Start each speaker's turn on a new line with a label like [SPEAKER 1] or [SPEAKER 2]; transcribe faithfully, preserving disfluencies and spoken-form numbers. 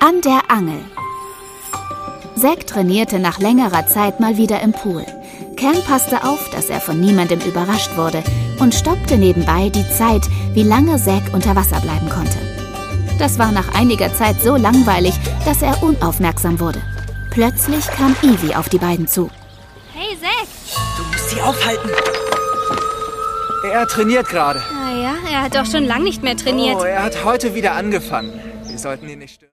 [SPEAKER 1] An der Angel. Zack trainierte nach längerer Zeit mal wieder im Pool. Cam passte auf, dass er von niemandem überrascht wurde und stoppte nebenbei die Zeit, wie lange Zack unter Wasser bleiben konnte. Das war nach einiger Zeit so langweilig, dass er unaufmerksam wurde. Plötzlich kam Evie auf die beiden zu.
[SPEAKER 2] Hey, Zack!
[SPEAKER 3] Du musst sie aufhalten. Er trainiert gerade.
[SPEAKER 2] Ah ja, er hat doch schon lange nicht mehr trainiert.
[SPEAKER 3] Oh, er hat heute wieder angefangen. Wir sollten ihn nicht stören.